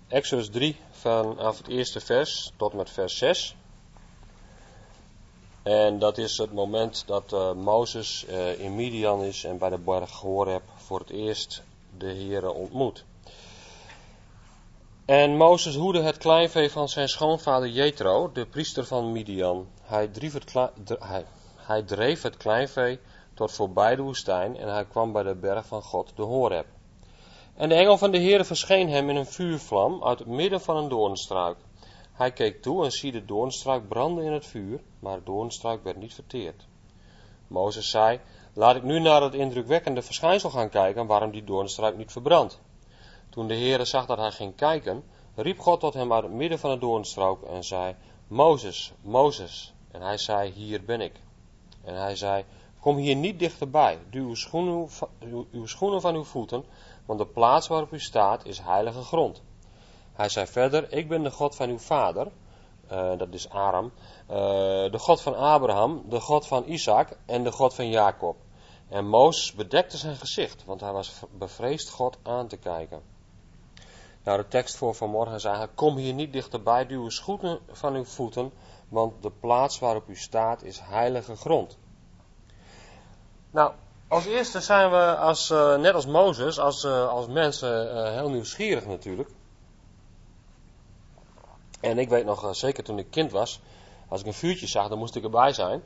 Exodus 3 vanaf het eerste vers tot met vers 6. En dat is het moment dat Mozes in Midian is en bij de berg Horeb voor het eerst de Heere ontmoet. En Mozes hoedde het kleinvee van zijn schoonvader Jethro, de priester van Midian. Hij dreef het kleinvee tot voorbij de woestijn en hij kwam bij de berg van God, de Horeb. En de engel van de Heere verscheen hem in een vuurvlam uit het midden van een doornstruik. Hij keek toe en zie de doornstruik branden in het vuur, maar de doornstruik werd niet verteerd. Mozes zei, laat ik nu naar het indrukwekkende verschijnsel gaan kijken waarom die doornstruik niet verbrandt. Toen de Heere zag dat hij ging kijken, riep God tot hem uit het midden van de doornstruik en zei, Mozes, Mozes. En hij zei, hier ben ik. En hij zei, kom hier niet dichterbij, duw uw schoenen van uw voeten, want de plaats waarop u staat is heilige grond. Hij zei verder, ik ben de God van uw vader, dat is Aram, de God van Abraham, de God van Isaac en de God van Jacob. En Mozes bedekte zijn gezicht, want hij was bevreesd God aan te kijken. Nou, de tekst voor vanmorgen is eigenlijk, kom hier niet dichterbij, duw uw schoenen van uw voeten, want de plaats waarop u staat is heilige grond. Nou, als eerste zijn we net als Mozes, als mensen heel nieuwsgierig natuurlijk. En ik weet nog, zeker toen ik kind was, als ik een vuurtje zag, dan moest ik erbij zijn.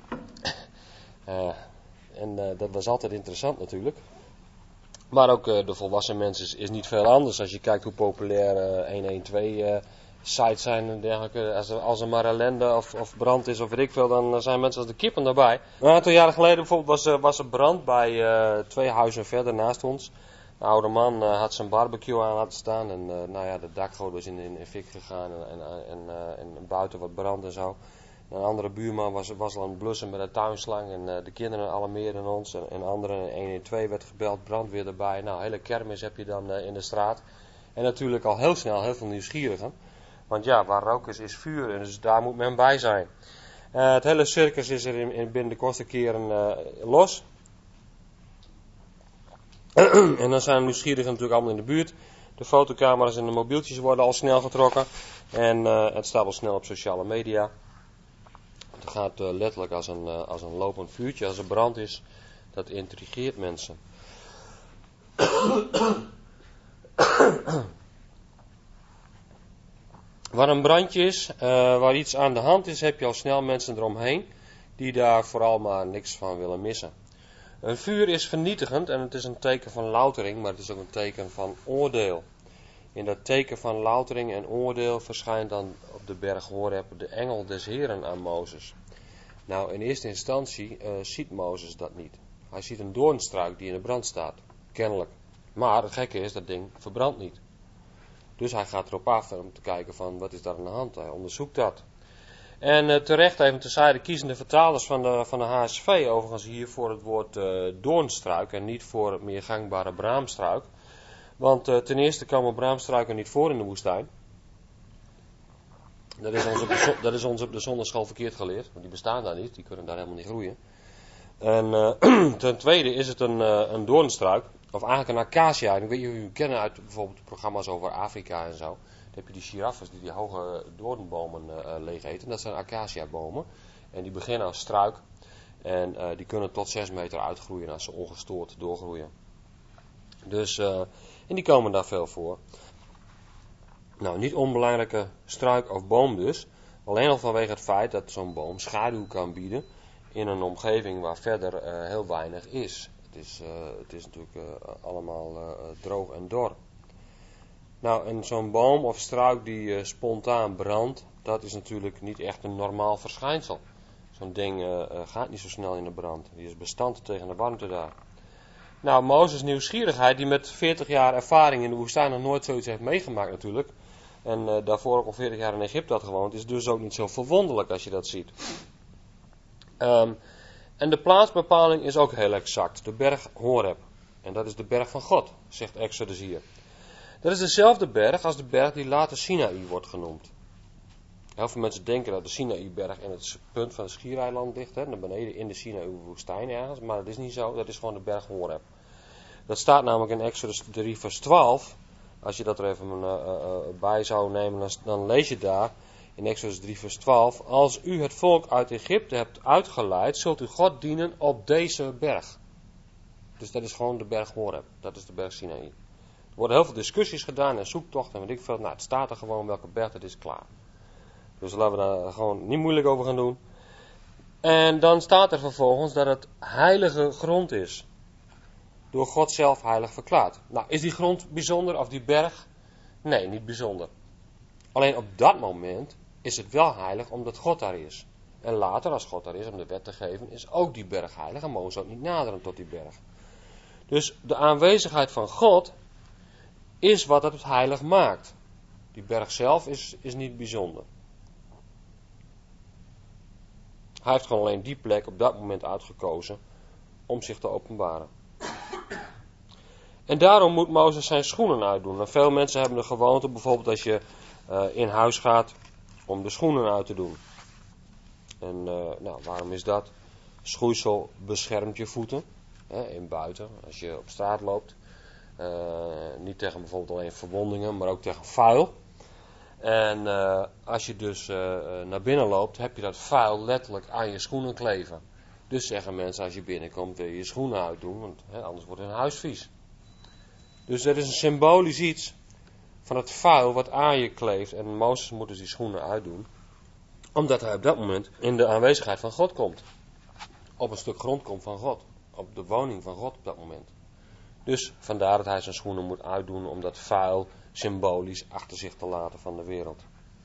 Dat was altijd interessant natuurlijk. Maar ook de volwassen mens is niet veel anders. Als je kijkt hoe populair 112 sites zijn en dergelijke. Als er maar ellende of brand is of weet ik veel, dan zijn mensen als de kippen daarbij. Een aantal jaren geleden bijvoorbeeld was er brand bij 2 huizen verder naast ons. De oude man had zijn barbecue aan laten staan en de dakgoot was in fik gegaan en buiten wat brand en zo. Een andere buurman was al aan het blussen met een tuinslang en de kinderen alarmeerden ons en anderen 112 werd gebeld, brandweer erbij. Nou, hele kermis heb je dan in de straat. En natuurlijk al heel snel heel veel nieuwsgierigen. Want ja, waar rook is vuur en dus daar moet men bij zijn. Het hele circus is er binnen de kortste keren los. En dan zijn de nieuwsgierigen natuurlijk allemaal in de buurt. De fotocamera's en de mobieltjes worden al snel getrokken. En het staat al snel op sociale media. Het gaat letterlijk als een lopend vuurtje, als er brand is. Dat intrigeert mensen. Waar een brandje is, waar iets aan de hand is, heb je al snel mensen eromheen. Die daar vooral maar niks van willen missen. Een vuur is vernietigend en het is een teken van loutering, maar het is ook een teken van oordeel. In dat teken van loutering en oordeel verschijnt dan op de berg Horeb de engel des Heeren aan Mozes. Nou, in eerste instantie ziet Mozes dat niet. Hij ziet een doornstruik die in de brand staat, kennelijk. Maar het gekke is, dat ding verbrandt niet. Dus hij gaat erop af om te kijken van, wat is daar aan de hand? Hij onderzoekt dat. En terecht even terzijde kiezen de vertalers van de HSV overigens hier voor het woord doornstruik en niet voor het meer gangbare braamstruik. Want ten eerste komen braamstruiken niet voor in de woestijn. Dat is ons op de zondagschool verkeerd geleerd, want die bestaan daar niet, die kunnen daar helemaal niet groeien. En ten tweede is het een doornstruik, of eigenlijk een acacia. Ik weet niet of jullie kennen uit bijvoorbeeld programma's over Afrika en zo. Dan heb je die giraffes die hoge doornbomen leeg eten. Dat zijn acaciabomen. En die beginnen als struik. En die kunnen tot 6 meter uitgroeien als ze ongestoord doorgroeien. Dus, en die komen daar veel voor. Nou, niet onbelangrijke struik of boom dus. Alleen al vanwege het feit dat zo'n boom schaduw kan bieden in een omgeving waar verder heel weinig is. Het is natuurlijk allemaal droog en dor. Nou, en zo'n boom of struik die spontaan brandt, dat is natuurlijk niet echt een normaal verschijnsel. Zo'n ding gaat niet zo snel in de brand. Die is bestand tegen de warmte daar. Nou, Mozes' nieuwsgierigheid, die met 40 jaar ervaring in de woestijn nog nooit zoiets heeft meegemaakt natuurlijk. En daarvoor ook al 40 jaar in Egypte had gewoond, is dus ook niet zo verwonderlijk als je dat ziet. En de plaatsbepaling is ook heel exact. De berg Horeb. En dat is de berg van God, zegt Exodus hier. Dat is dezelfde berg als de berg die later Sinaï wordt genoemd. Heel veel mensen denken dat de Sinaï-berg in het punt van het Schiereiland ligt, naar beneden in de Sinaï-woestijn ergens, maar dat is niet zo, dat is gewoon de berg Horeb. Dat staat namelijk in Exodus 3 vers 12, als je dat er even bij zou nemen, dan lees je daar in Exodus 3 vers 12. Als u het volk uit Egypte hebt uitgeleid, zult u God dienen op deze berg. Dus dat is gewoon de berg Horeb. Dat is de berg Sinaï. Er worden heel veel discussies gedaan en zoektochten en weet ik veel. Nou, het staat er gewoon welke berg, het is klaar. Dus laten we daar gewoon niet moeilijk over gaan doen. En dan staat er vervolgens dat het heilige grond is. Door God zelf heilig verklaard. Nou, is die grond bijzonder of die berg? Nee, niet bijzonder. Alleen op dat moment is het wel heilig omdat God daar is. En later, als God daar is om de wet te geven, is ook die berg heilig en mogen ze ook niet naderen tot die berg. Dus de aanwezigheid van God is wat het heilig maakt. Die berg zelf is niet bijzonder. Hij heeft gewoon alleen die plek op dat moment uitgekozen om zich te openbaren. En daarom moet Mozes zijn schoenen uitdoen. En veel mensen hebben de gewoonte, bijvoorbeeld als je in huis gaat, om de schoenen uit te doen. En waarom is dat? Schoeisel beschermt je voeten, in buiten, als je op straat loopt. Niet tegen bijvoorbeeld alleen verwondingen, maar ook tegen vuil. En als je dus naar binnen loopt, heb je dat vuil letterlijk aan je schoenen kleven. Dus zeggen mensen als je binnenkomt, wil je je schoenen uitdoen, want anders wordt een huis vies. Dus er is een symbolisch iets van het vuil wat aan je kleeft. En Mozes moet dus die schoenen uitdoen, omdat hij op dat moment in de aanwezigheid van God komt. Op een stuk grond komt van God. Op de woning van God op dat moment. Dus vandaar dat hij zijn schoenen moet uitdoen om dat vuil symbolisch achter zich te laten van de wereld.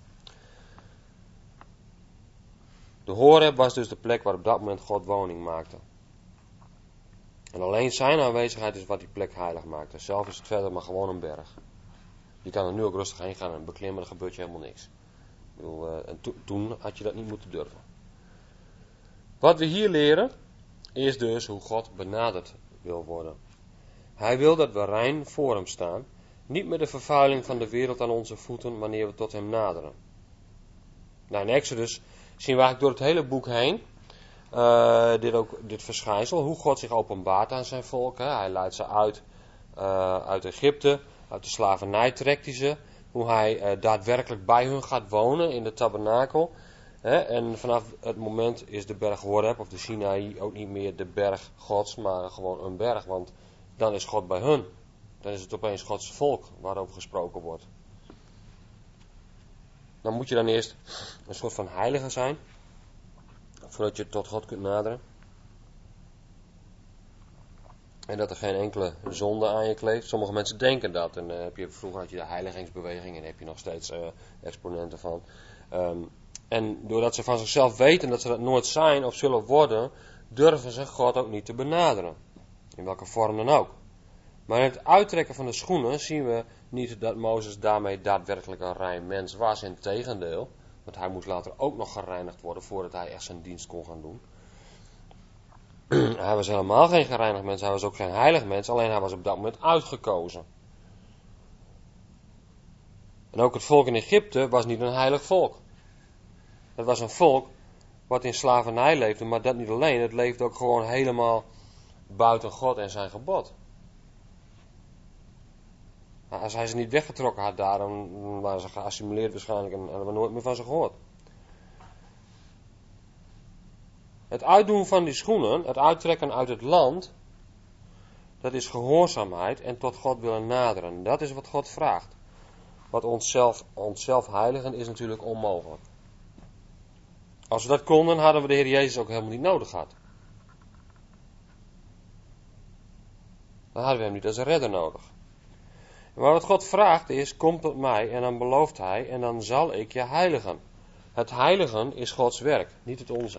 De Horeb was dus de plek waar op dat moment God woning maakte. En alleen zijn aanwezigheid is wat die plek heilig maakte. Zelf is het verder maar gewoon een berg. Je kan er nu ook rustig heen gaan en beklimmen, er gebeurt je helemaal niks. Ik bedoel, toen had je dat niet moeten durven. Wat we hier leren is dus hoe God benaderd wil worden. Hij wil dat we rein voor hem staan, niet met de vervuiling van de wereld aan onze voeten wanneer we tot hem naderen. Nou, in Exodus zien we eigenlijk door het hele boek heen dit verschijnsel, hoe God zich openbaart aan zijn volk. Hij leidt ze uit Egypte, uit de slavernij trekt hij ze, hoe hij daadwerkelijk bij hun gaat wonen in de tabernakel. En vanaf het moment is de berg Horeb of de Sinaï ook niet meer de berg Gods, maar gewoon een berg, want dan is God bij hun. Dan is het opeens Gods volk waarover gesproken wordt. Dan moet je dan eerst een soort van heilige zijn, voordat je tot God kunt naderen. En dat er geen enkele zonde aan je kleeft. Sommige mensen denken dat. En vroeger had je de heiligingsbeweging en daar heb je nog steeds exponenten van. En doordat ze van zichzelf weten dat ze dat nooit zijn of zullen worden, durven ze God ook niet te benaderen. In welke vorm dan ook. Maar in het uittrekken van de schoenen zien we niet dat Mozes daarmee daadwerkelijk een rein mens was. Integendeel, want hij moest later ook nog gereinigd worden voordat hij echt zijn dienst kon gaan doen. Hij was helemaal geen gereinigd mens, hij was ook geen heilig mens, alleen hij was op dat moment uitgekozen. En ook het volk in Egypte was niet een heilig volk. Het was een volk wat in slavernij leefde, maar dat niet alleen, het leefde ook gewoon helemaal buiten God en zijn gebod. Als hij ze niet weggetrokken had daar, dan waren ze geassimileerd waarschijnlijk en hadden we nooit meer van ze gehoord. Het uitdoen van die schoenen, het uittrekken uit het land, dat is gehoorzaamheid en tot God willen naderen. Dat is wat God vraagt. Wat onszelf heiligen is natuurlijk onmogelijk. Als we dat konden, hadden we de Heer Jezus ook helemaal niet nodig gehad. Dan hadden we hem niet als een redder nodig. Maar wat God vraagt is, kom tot mij en dan belooft hij en dan zal ik je heiligen. Het heiligen is Gods werk, niet het onze.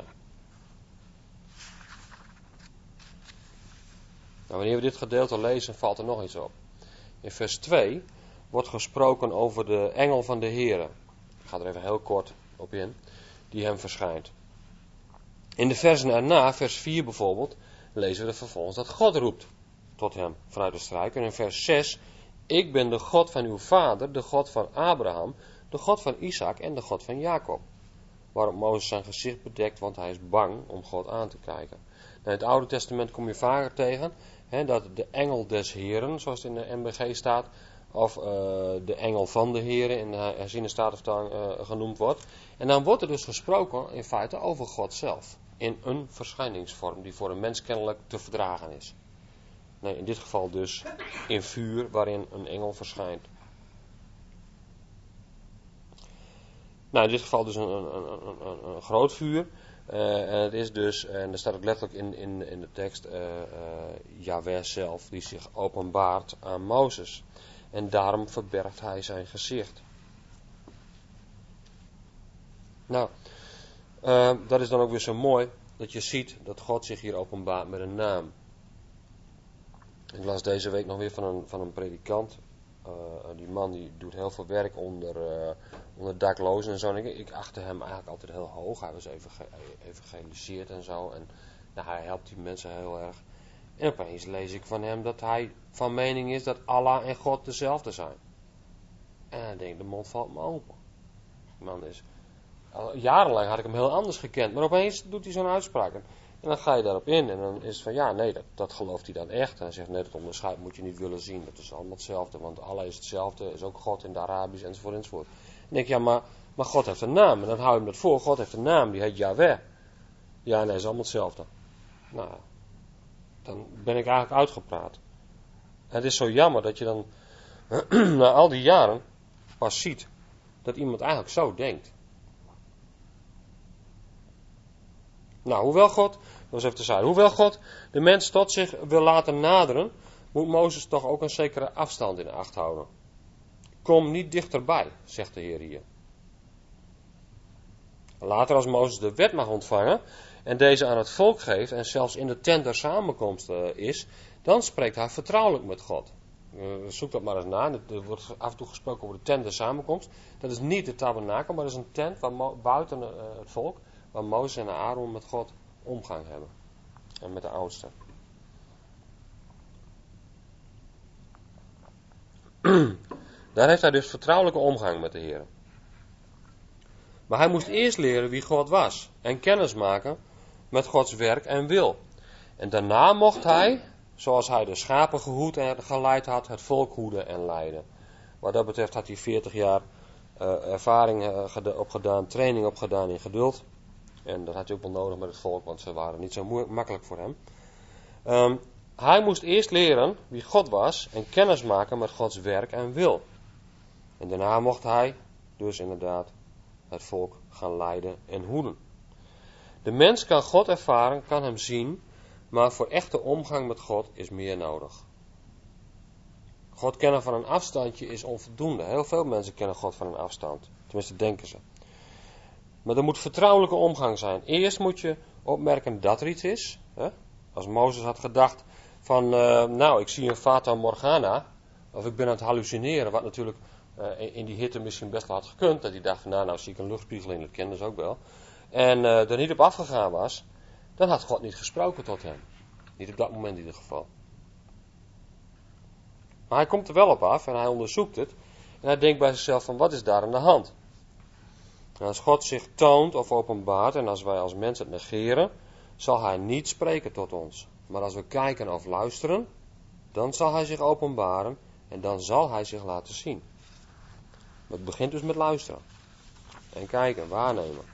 Nou, wanneer we dit gedeelte lezen, valt er nog iets op. In vers 2 wordt gesproken over de engel van de Heere. Ik ga er even heel kort op in, die hem verschijnt. In de versen erna, vers 4 bijvoorbeeld, lezen we er vervolgens dat God roept tot hem vanuit de struik. En in vers 6, ik ben de God van uw vader, de God van Abraham, de God van Isaac en de God van Jacob. Waarop Mozes zijn gezicht bedekt, want hij is bang om God aan te kijken. In het Oude Testament kom je vaker tegen dat de engel des Heren, zoals het in de MBG staat, of de engel van de Heere in de herziene statenvertaling genoemd wordt. En dan wordt er dus gesproken in feite over God zelf. In een verschijningsvorm die voor een mens kennelijk te verdragen is. Nee, in dit geval dus in vuur waarin een engel verschijnt. Nou, in dit geval dus een groot vuur. En het is dus, en er staat ook letterlijk in de tekst, Jahweh zelf die zich openbaart aan Mozes. En daarom verbergt hij zijn gezicht. Nou, dat is dan ook weer zo mooi, dat je ziet dat God zich hier openbaart met een naam. Ik las deze week nog weer van een predikant. Die man die doet heel veel werk onder daklozen en zo. En ik achtte hem eigenlijk altijd heel hoog. Hij was evangeliseerd en zo. En nou, hij helpt die mensen heel erg. En opeens lees ik van hem dat hij van mening is dat Allah en God dezelfde zijn. En dan denk ik, de mond valt me open. Die man is... Al jarenlang had ik hem heel anders gekend. Maar opeens doet hij zo'n uitspraak. En dan ga je daarop in. En dan is het van, ja, nee, dat gelooft hij dan echt. En hij zegt, nee, dat onderscheid moet je niet willen zien. Dat is allemaal hetzelfde. Want Allah is hetzelfde. Is ook God in de Arabisch, enzovoort, enzovoort. En dan denk ik, ja, maar God heeft een naam. En dan hou je hem dat voor. God heeft een naam. Die heet Jahweh. Ja, nee, is allemaal hetzelfde. Nou, dan ben ik eigenlijk uitgepraat. En het is zo jammer dat je dan, na al die jaren, pas ziet dat iemand eigenlijk zo denkt. Nou, hoewel God de mens tot zich wil laten naderen, moet Mozes toch ook een zekere afstand in acht houden. Kom niet dichterbij, zegt de Heer hier. Later als Mozes de wet mag ontvangen en deze aan het volk geeft en zelfs in de tent der samenkomst is, dan spreekt hij vertrouwelijk met God. Zoek dat maar eens na. Er wordt af en toe gesproken over de tent der samenkomst. Dat is niet de tabernakel, maar dat is een tent buiten het volk, waar Mozes en Aaron met God omgang hebben. En met de oudsten. Daar heeft hij dus vertrouwelijke omgang met de Heer. Maar hij moest eerst leren wie God was. En kennis maken met Gods werk en wil. En daarna mocht hij, zoals hij de schapen gehoed en geleid had, het volk hoeden en leiden. Wat dat betreft had hij 40 jaar ervaring opgedaan, training opgedaan in geduld. En dat had hij ook wel nodig met het volk, want ze waren niet zo makkelijk voor hem. Hij moest eerst leren wie God was en kennis maken met Gods werk en wil. En daarna mocht hij dus inderdaad het volk gaan leiden en hoeden. De mens kan God ervaren, kan hem zien, maar voor echte omgang met God is meer nodig. God kennen van een afstandje is onvoldoende. Heel veel mensen kennen God van een afstand. Tenminste denken ze. Maar er moet vertrouwelijke omgang zijn. Eerst moet je opmerken dat er iets is. Hè? Als Mozes had gedacht van, ik zie een Fata Morgana. Of ik ben aan het hallucineren. Wat natuurlijk in die hitte misschien best wel had gekund. Dat hij dacht van, nou zie ik een luchtspiegeling. Dat kenden ze ook wel. En er niet op afgegaan was. Dan had God niet gesproken tot hem. Niet op dat moment in ieder geval. Maar hij komt er wel op af en hij onderzoekt het. En hij denkt bij zichzelf van, wat is daar aan de hand? En als God zich toont of openbaart en als wij als mensen het negeren, zal hij niet spreken tot ons. Maar als we kijken of luisteren, dan zal hij zich openbaren en dan zal hij zich laten zien. Maar het begint dus met luisteren. En kijken, waarnemen.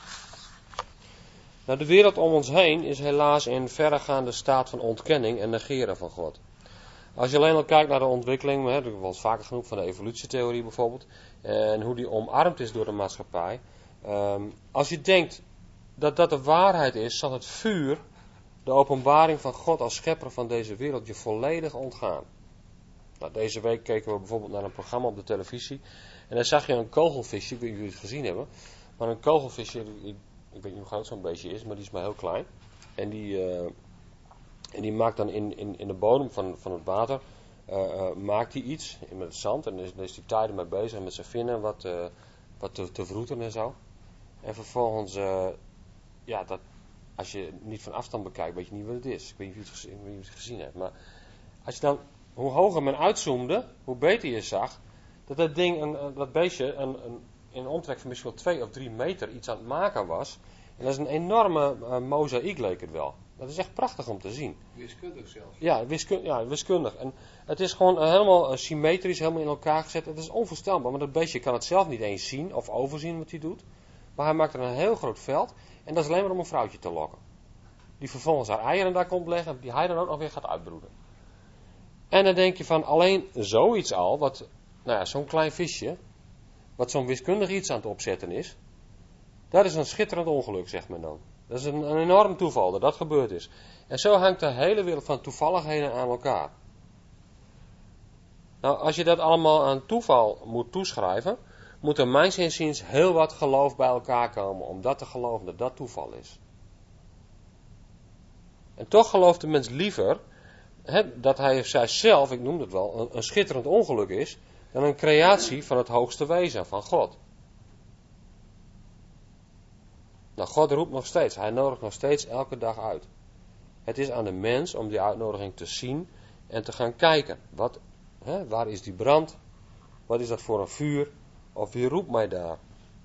Nou, de wereld om ons heen is helaas in verregaande staat van ontkenning en negeren van God. Als je alleen al kijkt naar de ontwikkeling, dat heb ik wel eens vaker genoemd van de evolutietheorie bijvoorbeeld, en hoe die omarmd is door de maatschappij. Als je denkt dat dat de waarheid is, zal het vuur, de openbaring van God als schepper van deze wereld, je volledig ontgaan. Nou, deze week keken we bijvoorbeeld naar een programma op de televisie en daar zag je een kogelvisje, ik weet niet of jullie het gezien hebben, maar een kogelvisje, ik weet niet hoe groot zo'n beestje is, maar die is maar heel klein. En die maakt dan in de bodem van het water, maakt hij iets met het zand. En dan is hij tijden mee bezig met zijn vinnen wat te vroeten en zo. En vervolgens, als je niet van afstand bekijkt, weet je niet wat het is. Ik weet niet of je het gezien hebt. Maar als je dan, hoe hoger men uitzoomde, hoe beter je zag, dat beestje in een omtrek van misschien wel 2 of 3 meter iets aan het maken was. En dat is een enorme mozaïek leek het wel. Dat is echt prachtig om te zien. Wiskundig zelfs. Ja, wiskundig. En het is gewoon helemaal symmetrisch, helemaal in elkaar gezet. Het is onvoorstelbaar, want dat beestje kan het zelf niet eens zien of overzien wat hij doet. Maar hij maakt er een heel groot veld. En dat is alleen maar om een vrouwtje te lokken. Die vervolgens haar eieren daar komt leggen, die hij dan ook nog weer gaat uitbroeden. En dan denk je van alleen zoiets al, wat, zo'n klein visje, wat zo'n wiskundig iets aan het opzetten is. Dat is een schitterend ongeluk, zegt men dan. Dat is een enorm toeval dat dat gebeurd is. En zo hangt de hele wereld van toevalligheden aan elkaar. Nou, als je dat allemaal aan toeval moet toeschrijven, moet er mijns inziens heel wat geloof bij elkaar komen om dat te geloven dat dat toeval is. En toch gelooft de mens liever dat hij of zij zelf, ik noem het wel, een schitterend ongeluk is, dan een creatie van het hoogste wezen, van God. Nou, God roept nog steeds, hij nodigt nog steeds elke dag uit. Het is aan de mens om die uitnodiging te zien en te gaan kijken. Waar is die brand? Wat is dat voor een vuur? Of wie roept mij daar?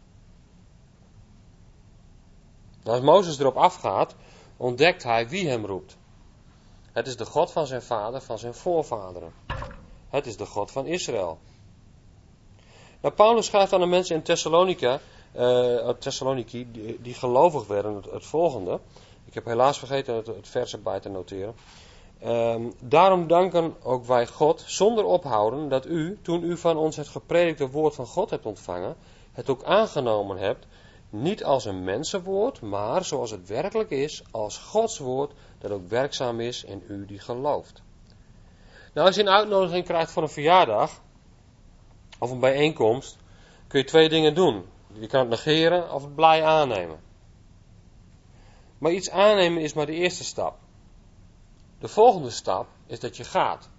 Nou, als Mozes erop afgaat, ontdekt hij wie hem roept. Het is de God van zijn vader, van zijn voorvaderen. Het is de God van Israël. Nou, Paulus schrijft aan de mensen in Thessaloniki, die gelovig werden, het volgende. Ik heb helaas vergeten het vers erbij te noteren. Daarom danken ook wij God zonder ophouden dat u, toen u van ons het gepredikte woord van God hebt ontvangen, het ook aangenomen hebt, niet als een mensenwoord, maar zoals het werkelijk is, als Gods woord, dat ook werkzaam is in u die gelooft. Nou, als je een uitnodiging krijgt voor een verjaardag, of een bijeenkomst, kun je twee dingen doen. Je kan het negeren of het blij aannemen. Maar iets aannemen is maar de eerste stap. De volgende stap is dat je gaat.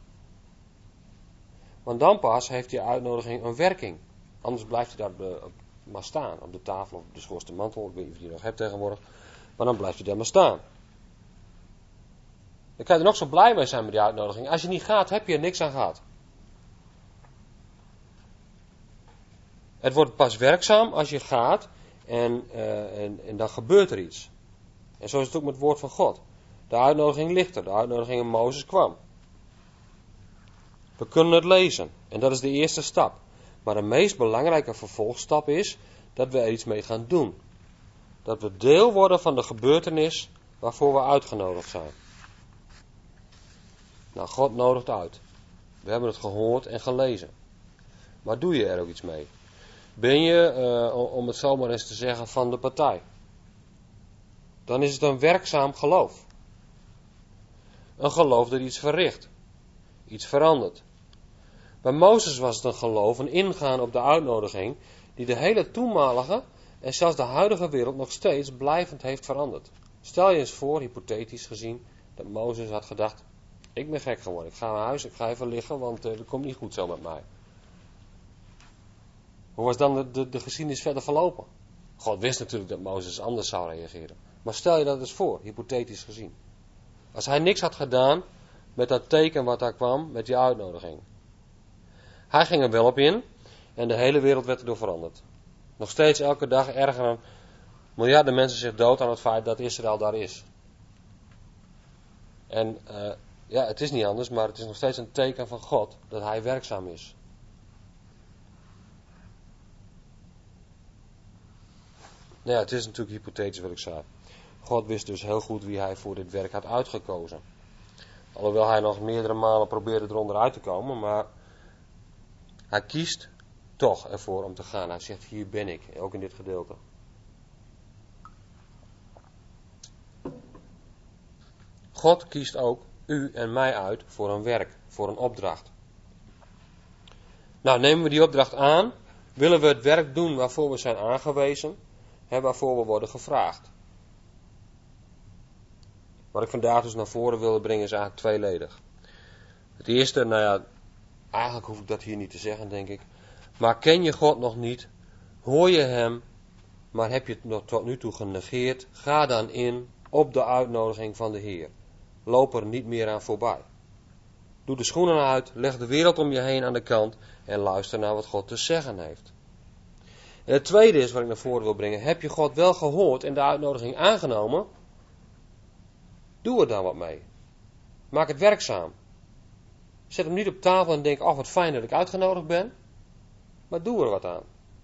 Want dan pas heeft die uitnodiging een werking. Anders blijft hij daar maar staan. Op de tafel of op de schoorste mantel. Ik weet niet of je die nog hebt tegenwoordig. Maar dan blijft hij daar maar staan. Dan kan je er nog zo blij mee zijn met die uitnodiging. Als je niet gaat, heb je er niks aan gehad. Het wordt pas werkzaam als je gaat en dan gebeurt er iets. En zo is het ook met het woord van God. De uitnodiging ligt er. De uitnodiging in Mozes kwam. We kunnen het lezen. En dat is de eerste stap. Maar de meest belangrijke vervolgstap is dat we er iets mee gaan doen. Dat we deel worden van de gebeurtenis waarvoor we uitgenodigd zijn. Nou, God nodigt uit. We hebben het gehoord en gelezen. Maar doe je er ook iets mee? Ben je, om het zo maar eens te zeggen, van de partij? Dan is het een werkzaam geloof. Een geloof dat iets verricht. Iets verandert. Bij Mozes was het een geloof, een ingaan op de uitnodiging, die de hele toenmalige en zelfs de huidige wereld nog steeds blijvend heeft veranderd. Stel je eens voor, hypothetisch gezien, dat Mozes had gedacht, ik ben gek geworden, ik ga naar huis, ik ga even liggen, want het komt niet goed zo met mij. Hoe was dan de geschiedenis verder verlopen? God wist natuurlijk dat Mozes anders zou reageren. Maar stel je dat eens voor, hypothetisch gezien. Als hij niks had gedaan met dat teken wat daar kwam, met die uitnodiging. Hij ging er wel op in en de hele wereld werd erdoor veranderd. Nog steeds elke dag ergeren miljarden mensen zich dood aan het feit dat Israël daar is. En het is niet anders, maar het is nog steeds een teken van God dat hij werkzaam is. Nou ja, het is natuurlijk hypothetisch wat ik zei. God wist dus heel goed wie hij voor dit werk had uitgekozen. Alhoewel hij nog meerdere malen probeerde eronder uit te komen, maar hij kiest toch ervoor om te gaan. Hij zegt, hier ben ik, ook in dit gedeelte. God kiest ook u en mij uit voor een werk, voor een opdracht. Nou, nemen we die opdracht aan, willen we het werk doen waarvoor we zijn aangewezen, waarvoor we worden gevraagd. Wat ik vandaag dus naar voren wilde brengen is eigenlijk tweeledig. Het eerste, eigenlijk hoef ik dat hier niet te zeggen, denk ik. Maar ken je God nog niet? Hoor je hem? Maar heb je het nog tot nu toe genegeerd? Ga dan in op de uitnodiging van de Heer. Loop er niet meer aan voorbij. Doe de schoenen uit, leg de wereld om je heen aan de kant en luister naar wat God te zeggen heeft. En het tweede is wat ik naar voren wil brengen. Heb je God wel gehoord en de uitnodiging aangenomen? Doe er dan wat mee. Maak het werkzaam. Zet hem niet op tafel en denk, wat fijn dat ik uitgenodigd ben. Maar doe er wat aan.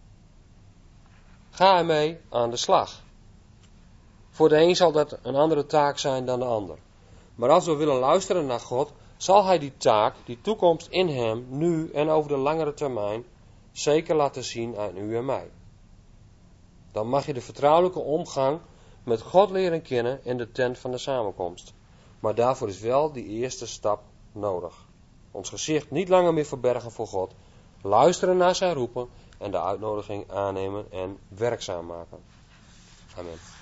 Ga ermee aan de slag. Voor de een zal dat een andere taak zijn dan de ander. Maar als we willen luisteren naar God, zal Hij die taak, die toekomst in Hem, nu en over de langere termijn, zeker laten zien aan u en mij. Dan mag je de vertrouwelijke omgang met God leren kennen in de tent van de samenkomst. Maar daarvoor is wel die eerste stap nodig. Ons gezicht niet langer meer verbergen voor God, luisteren naar zijn roepen en de uitnodiging aannemen en werkzaam maken. Amen.